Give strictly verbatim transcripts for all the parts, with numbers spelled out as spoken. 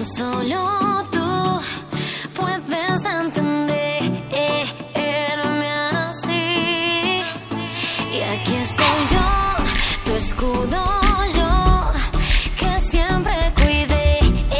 Tan solo tú puedes entenderme así. Y aquí estoy yo, tu escudo yo, que siempre cuidé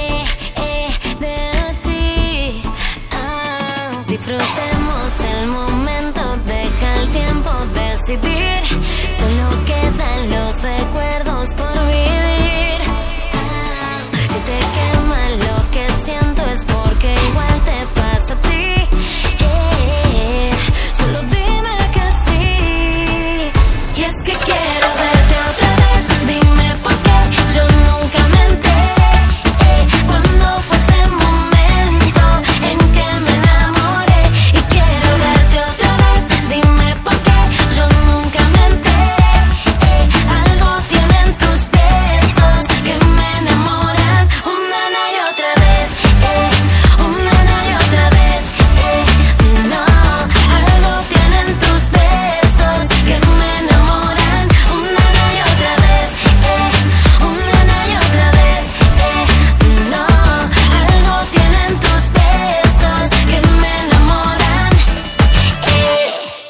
de ti. Ah, disfrutemos el momento, deja el tiempo decidir. Solo quedan los recuerdos por vivir. Ah, si te quema lo que siento es porque igual te pasa a ti. Eh, solo dime que sí. Y es que quiero verte otra vez. Dime por qué yo nunca me enteré. Eh, cuando fue ese momento en que me enamoré. Y quiero verte otra vez. Dime por qué yo nunca me enteré. Eh, algo tienen tus besos que me enamoran una y otra vez. Eh, una y otra vez. Eh, no, algo tienen tus besos que me enamoran una y otra vez. Eh, una y otra vez. Eh, no, algo tienen tus besos que me enamoran. Eh.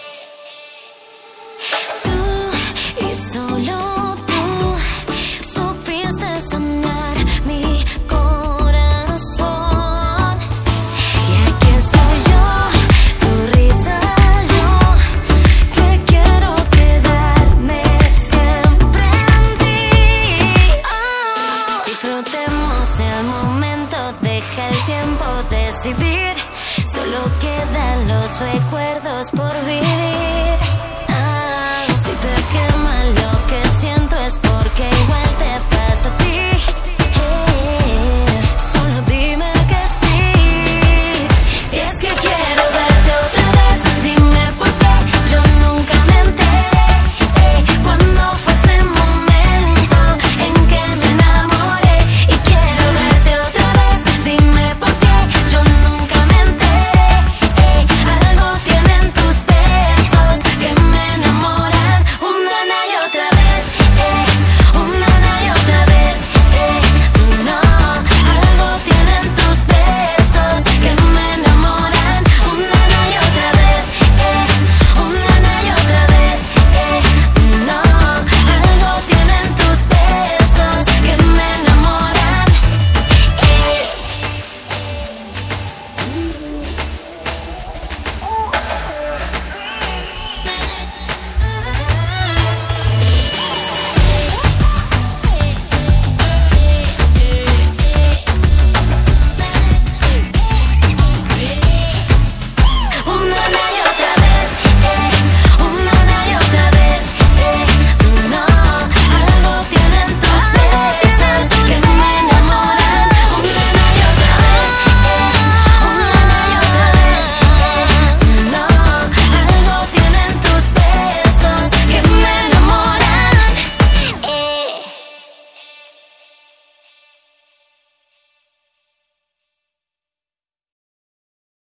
Tú y solo tú supiste sanar mi corazón. Y aquí estoy yo, tu risa yo, que quiero quedarme siempre en ti. Oh, disfrutemos el momento, deja el tiempo decidir. Solo quedan los recuerdos por vivir. Ah, si te quema lo que